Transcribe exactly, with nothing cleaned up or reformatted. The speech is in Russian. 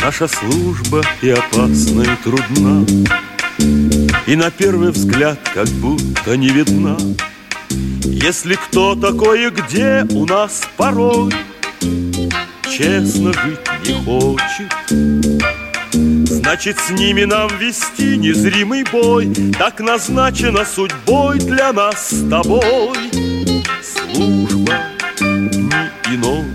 Наша служба и опасна, и трудна, и на первый взгляд как будто не видна. Если кто такой и где у нас порой честно жить не хочет, значит, с ними нам вести незримый бой. Так назначено судьбой для нас с тобой. Служба не иной.